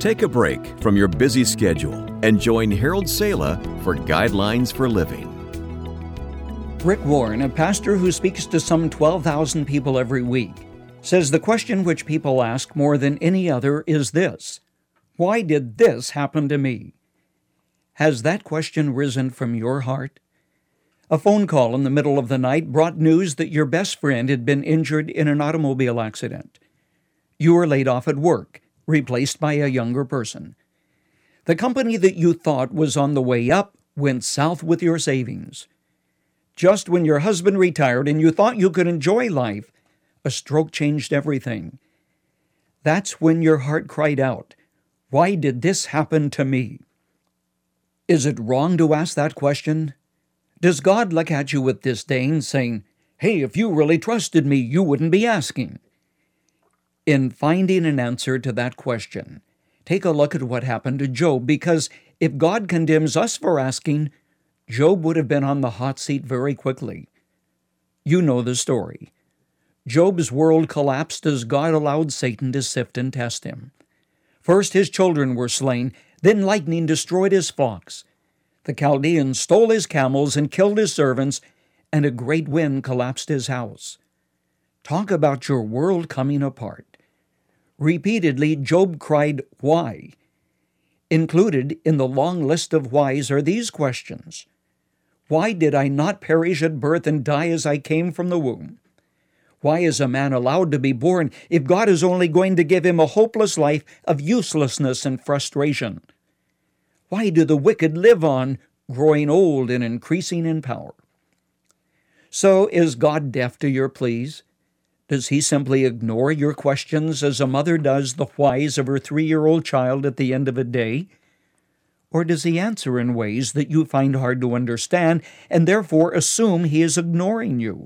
Take a break from your busy schedule and join Harold Sala for Guidelines for Living. Rick Warren, a pastor who speaks to some 12,000 people every week, says the question which people ask more than any other is this: why did this happen to me? Has that question risen from your heart? A phone call in the middle of the night brought news that your best friend had been injured in an automobile accident. You were laid off at work, replaced by a younger person. The company that you thought was on the way up went south with your savings. Just when your husband retired and you thought you could enjoy life, a stroke changed everything. That's when your heart cried out, "Why did this happen to me?" Is it wrong to ask that question? Does God look at you with disdain, saying, "Hey, if you really trusted me, you wouldn't be asking"? In finding an answer to that question, take a look at what happened to Job, because if God condemns us for asking, Job would have been on the hot seat very quickly. You know the story. Job's world collapsed as God allowed Satan to sift and test him. First his children were slain, then lightning destroyed his flocks. The Chaldeans stole his camels and killed his servants, and a great wind collapsed his house. Talk about your world coming apart. Repeatedly, Job cried, "Why?" Included in the long list of whys are these questions. Why did I not perish at birth and die as I came from the womb? Why is a man allowed to be born if God is only going to give him a hopeless life of uselessness and frustration? Why do the wicked live on, growing old and increasing in power? So is God deaf to your pleas? Does he simply ignore your questions as a mother does the whys of her 3-year-old child at the end of a day? Or does he answer in ways that you find hard to understand and therefore assume he is ignoring you?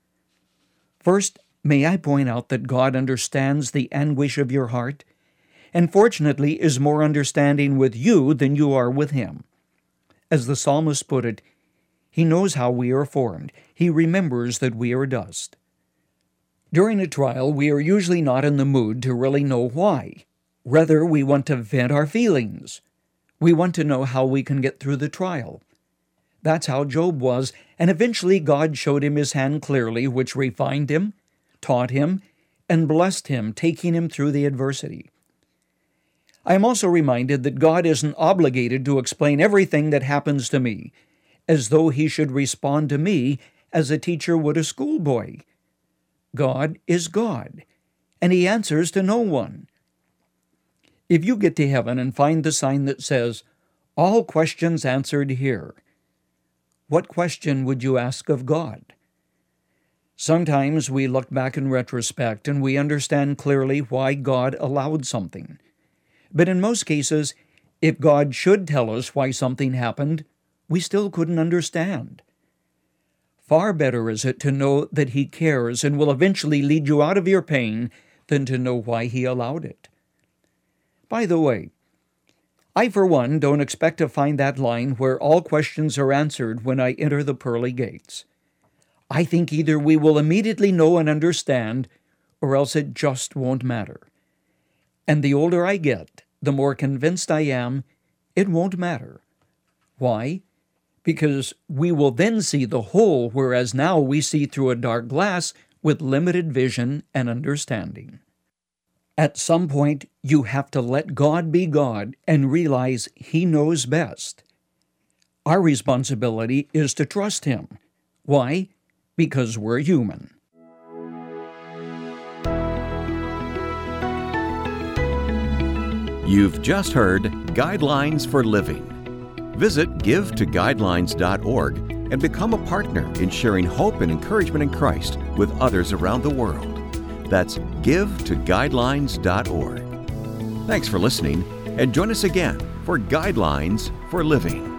First, may I point out that God understands the anguish of your heart, and fortunately is more understanding with you than you are with him. As the psalmist put it, he knows how we are formed. He remembers that we are dust. During a trial, we are usually not in the mood to really know why. Rather, we want to vent our feelings. We want to know how we can get through the trial. That's how Job was, and eventually God showed him his hand clearly, which refined him, taught him, and blessed him, taking him through the adversity. I am also reminded that God isn't obligated to explain everything that happens to me, as though he should respond to me as a teacher would a schoolboy. God is God, and he answers to no one. If you get to heaven and find the sign that says, "All questions answered here," what question would you ask of God? Sometimes we look back in retrospect and we understand clearly why God allowed something. But in most cases, if God should tell us why something happened, we still couldn't understand. Far better is it to know that he cares and will eventually lead you out of your pain than to know why he allowed it. By the way, I, for one, don't expect to find that line where all questions are answered when I enter the pearly gates. I think either we will immediately know and understand, or else it just won't matter. And the older I get, the more convinced I am it won't matter. Why? Because we will then see the whole, whereas now we see through a dark glass with limited vision and understanding. At some point, you have to let God be God and realize he knows best. Our responsibility is to trust him. Why? Because we're human. You've just heard Guidelines for Living. Visit givetoguidelines.org and become a partner in sharing hope and encouragement in Christ with others around the world. That's givetoguidelines.org. Thanks for listening, and join us again for Guidelines for Living.